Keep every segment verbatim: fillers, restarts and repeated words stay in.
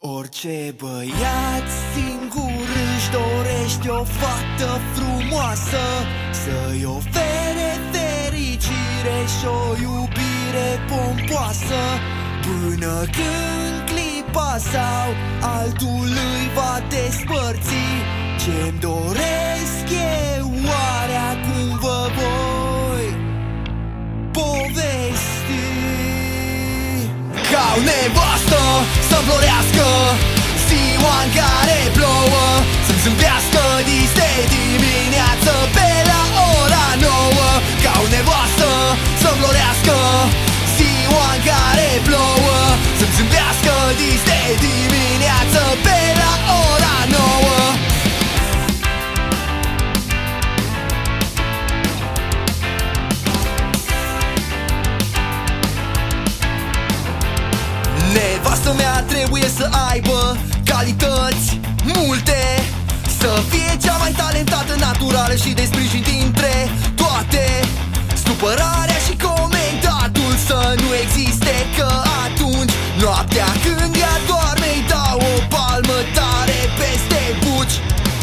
Orice băiat singur își dorește o fată frumoasă, să-i ofere fericire și o iubire pompoasă, până când clipa sau altul îi va despărți. Ce-mi doresc eu oare acum vă voi povesti. Ca o nevastă să-mi florească ziua în care plouă, să-mi zâmbească dis de dimineață pe la ora nouă. Ca o nevastă să-mi florească ziua în care plouă, să-mi zâmbească dis de dimineață pe la ora nouă. Nevastă mea trebuie să aibă calități multe, să fie cea mai talentată, naturală și de sprijin dintre toate. Supărarea și comentatul să nu existe, că atunci noaptea când ea doarme îi dau o palmă tare peste buci.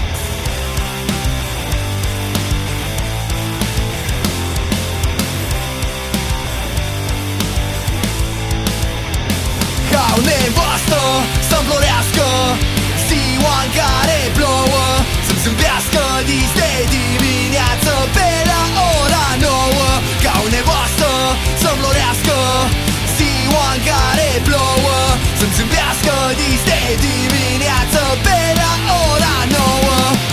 Ca o nevastă să-mi florească ziua în care plouă, să-mi zâmbească dis de dimineață pe la ora nouă. Ca o nevastă să-mi florească ziua în care plouă, să-mi zâmbească dis de dimineață pe la ora nouă.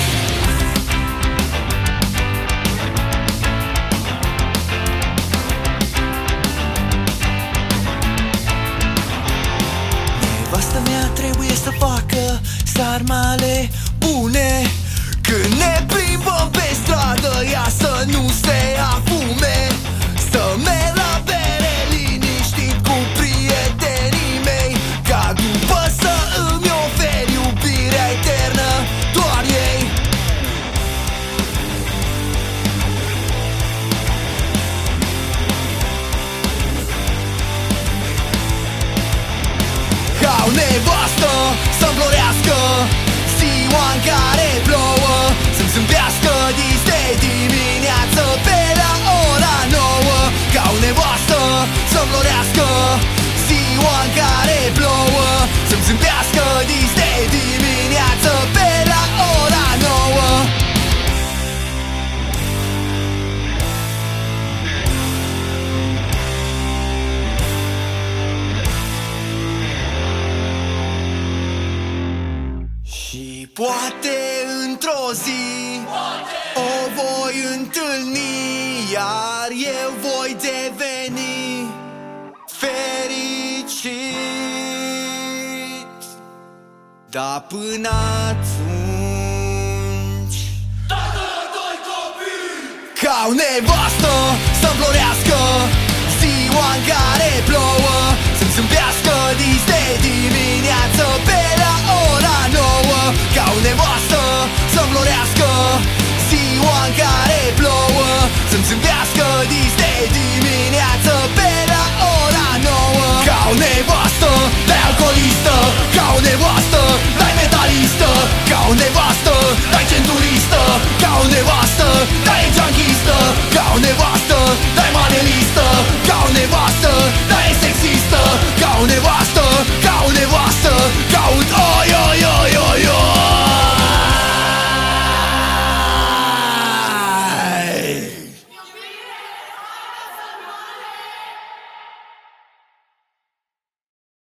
Nevastă mea trebuie să facă sarmale bune, când ne plimbăm pe stradă ea să nu se afume, să merg la bere liniștit cu prietenii mei, ca după să îmi oferi iubirea eternă doar ei. Ca o nevastă să-mi florească ziua în care plouă, să-mi zâmbească dis de dimineață pe la ora nouă. Ca o nevastă să-mi florească ziua în care plouă, să-mi zâmbească dis de dimineață pe la ora nouă. Și poate într-o zi poate o voi întâlni, iar eu voi deveni fericit. Dar până atunci, tată la doi copii, ca o nevastă să-mi florească ziua în care plouă, să-mi zâmbească din